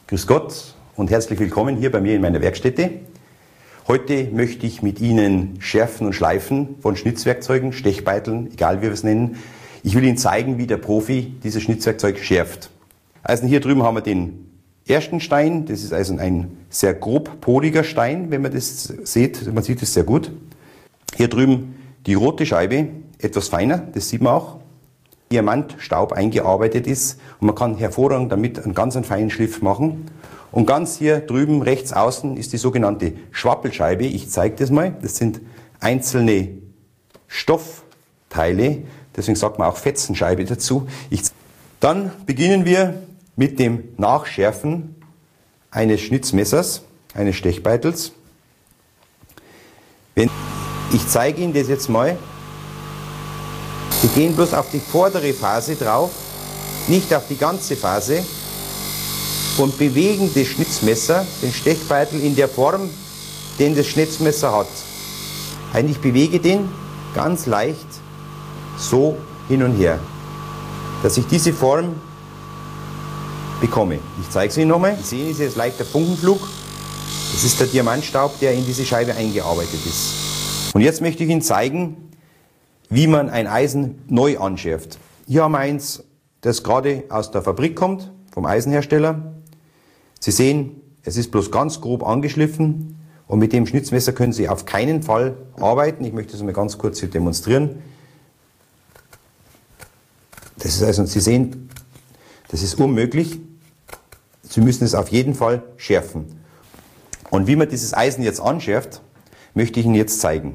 Grüß Gott und herzlich willkommen hier bei mir in meiner Werkstätte. Heute möchte ich mit Ihnen schärfen und schleifen von Schnitzwerkzeugen, Stechbeiteln, egal wie wir es nennen. Ich will Ihnen zeigen, wie der Profi dieses Schnitzwerkzeug schärft. Also hier drüben haben wir den ersten Stein. Das ist also ein sehr grob poliger Stein, wenn man das sieht. Man sieht es sehr gut. Hier drüben die rote Scheibe, etwas feiner, das sieht man auch. Diamantstaub eingearbeitet ist und man kann hervorragend damit einen ganz feinen Schliff machen. Und ganz hier drüben rechts außen ist die sogenannte Schwappelscheibe. Ich zeige das mal. Das sind einzelne Stoffteile, deswegen sagt man auch Fetzenscheibe dazu. Dann beginnen wir mit dem Nachschärfen eines Schnitzmessers, eines Stechbeitels. Ich zeige Ihnen das jetzt mal. Wir gehen bloß auf die vordere Phase drauf, nicht auf die ganze Phase, und bewegen das Schnitzmesser, den Stechbeitel in der Form, den das Schnitzmesser hat. Ich bewege den ganz leicht so hin und her, dass ich diese Form bekomme. Ich zeige es Ihnen nochmal. Sie sehen, ist jetzt leichter Funkenflug. Das ist der Diamantstaub, der in diese Scheibe eingearbeitet ist. Und jetzt möchte ich Ihnen zeigen, wie man ein Eisen neu anschärft. Hier haben wir eins, das gerade aus der Fabrik kommt, vom Eisenhersteller. Sie sehen, es ist bloß ganz grob angeschliffen und mit dem Schnitzmesser können Sie auf keinen Fall arbeiten. Ich möchte das mal ganz kurz hier demonstrieren. Das ist also, Sie sehen, das ist unmöglich. Sie müssen es auf jeden Fall schärfen. Und wie man dieses Eisen jetzt anschärft, möchte ich Ihnen jetzt zeigen.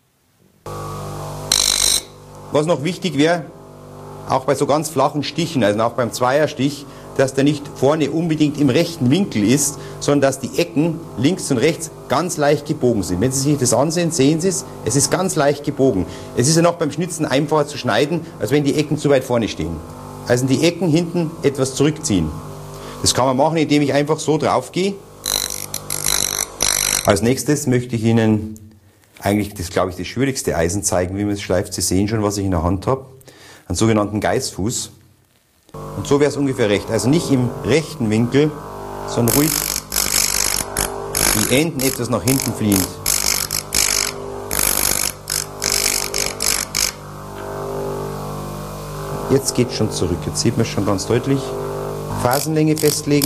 Was noch wichtig wäre, auch bei so ganz flachen Stichen, also auch beim Zweierstich, dass der nicht vorne unbedingt im rechten Winkel ist, sondern dass die Ecken links und rechts ganz leicht gebogen sind. Wenn Sie sich das ansehen, sehen Sie es ist ganz leicht gebogen. Es ist ja noch beim Schnitzen einfacher zu schneiden, als wenn die Ecken zu weit vorne stehen. Also die Ecken hinten etwas zurückziehen. Das kann man machen, indem ich einfach so drauf gehe. Als nächstes möchte ich Ihnen eigentlich, das glaube ich, das schwierigste Eisen zeigen, wie man es schleift. Sie sehen schon, was ich in der Hand habe. Einen sogenannten Geißfuß. Und so wäre es ungefähr recht. Also nicht im rechten Winkel, sondern ruhig die Enden etwas nach hinten fliehend. Jetzt geht es schon zurück. Jetzt sieht man es schon ganz deutlich. Phasenlänge festlegen.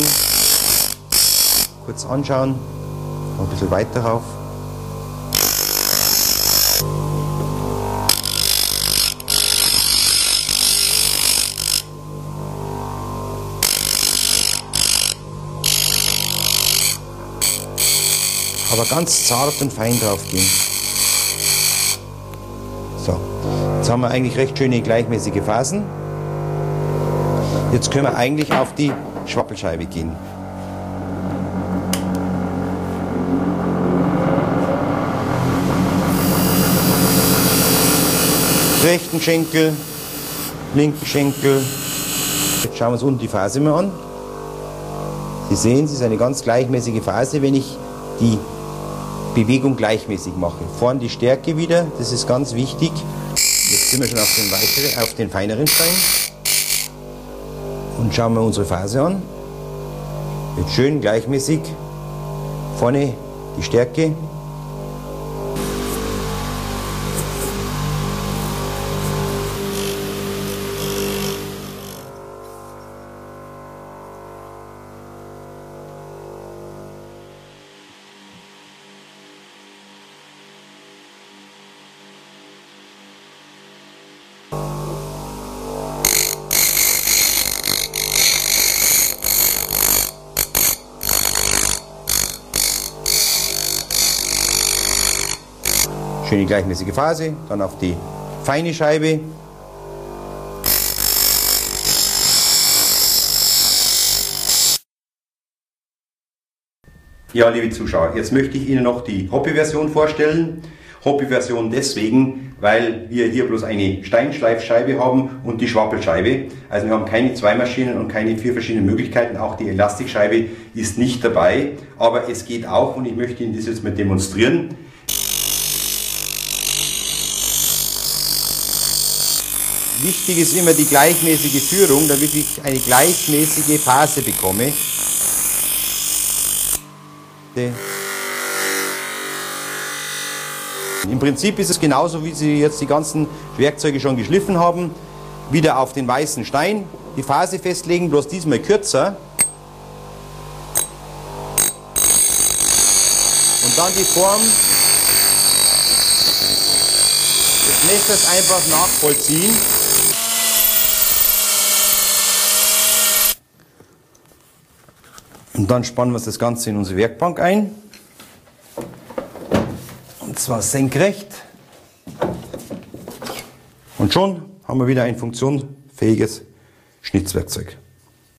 Kurz anschauen. Noch ein bisschen weiter rauf. Aber ganz zart und fein drauf gehen. So, jetzt haben wir eigentlich recht schöne gleichmäßige Phasen. Jetzt können wir eigentlich auf die Schwappelscheibe gehen. Rechten Schenkel, linken Schenkel. Jetzt schauen wir uns unten die Phase mal an. Sie sehen, es ist eine ganz gleichmäßige Phase, wenn ich die Bewegung gleichmäßig mache. Vorn die Stärke wieder, das ist ganz wichtig. Jetzt sind wir schon auf den feineren Stein. Und schauen wir unsere Phase an. Jetzt schön gleichmäßig. Vorne die Stärke. Schöne gleichmäßige Phase, dann auf die feine Scheibe. Ja, liebe Zuschauer, jetzt möchte ich Ihnen noch die Hobby-Version vorstellen. Hobby-Version deswegen, weil wir hier bloß eine Steinschleifscheibe haben und die Schwappelscheibe. Also wir haben keine zwei Maschinen und keine 4 verschiedene Möglichkeiten. Auch die Elastikscheibe ist nicht dabei, aber es geht auch und ich möchte Ihnen das jetzt mal demonstrieren. Wichtig ist immer die gleichmäßige Führung, damit ich eine gleichmäßige Phase bekomme. Im Prinzip ist es genauso, wie Sie jetzt die ganzen Werkzeuge schon geschliffen haben. Wieder auf den weißen Stein die Phase festlegen, bloß diesmal kürzer. Und dann die Form des Messers einfach nachvollziehen. Und dann spannen wir das Ganze in unsere Werkbank ein. Und zwar senkrecht. Und schon haben wir wieder ein funktionsfähiges Schnitzwerkzeug.